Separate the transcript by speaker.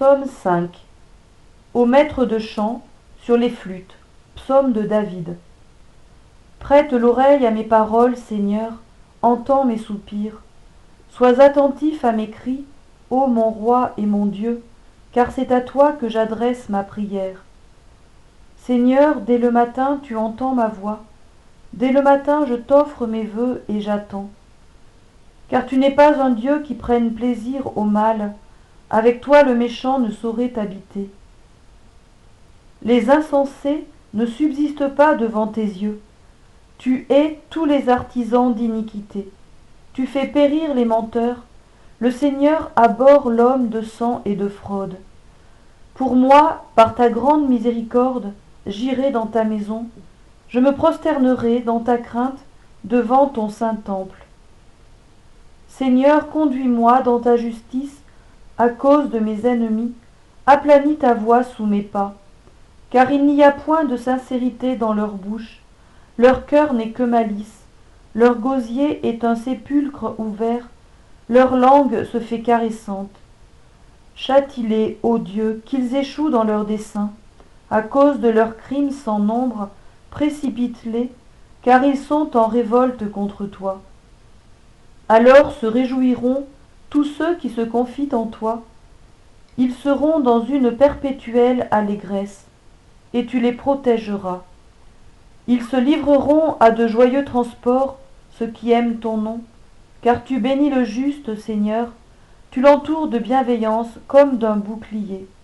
Speaker 1: Psaume 5. Au maître de chant, sur les flûtes. Psaume de David. Prête l'oreille à mes paroles, Seigneur, entends mes soupirs. Sois attentif à mes cris, ô mon roi et mon Dieu, car c'est à toi que j'adresse ma prière. Seigneur, dès le matin tu entends ma voix. Dès le matin je t'offre mes vœux et j'attends. Car tu n'es pas un Dieu qui prenne plaisir au mal, avec toi le méchant ne saurait habiter. Les insensés ne subsistent pas devant tes yeux. Tu hais tous les artisans d'iniquité. Tu fais périr les menteurs. Le Seigneur abhorre l'homme de sang et de fraude. Pour moi, par ta grande miséricorde, j'irai dans ta maison. Je me prosternerai dans ta crainte devant ton saint temple. Seigneur, conduis-moi dans ta justice à cause de mes ennemis. Aplanis ta voix sous mes pas. Car il n'y a point de sincérité dans leur bouche. Leur cœur n'est que malice. Leur gosier est un sépulcre ouvert. Leur langue se fait caressante. Châtie-les, ô Dieu, qu'ils échouent dans leurs desseins. À cause de leurs crimes sans nombre, précipite-les, car ils sont en révolte contre toi. Alors se réjouiront tous ceux qui se confient en toi. Ils seront dans une perpétuelle allégresse, et tu les protégeras. Ils se livreront à de joyeux transports, ceux qui aiment ton nom, car tu bénis le juste, Seigneur, tu l'entoures de bienveillance comme d'un bouclier.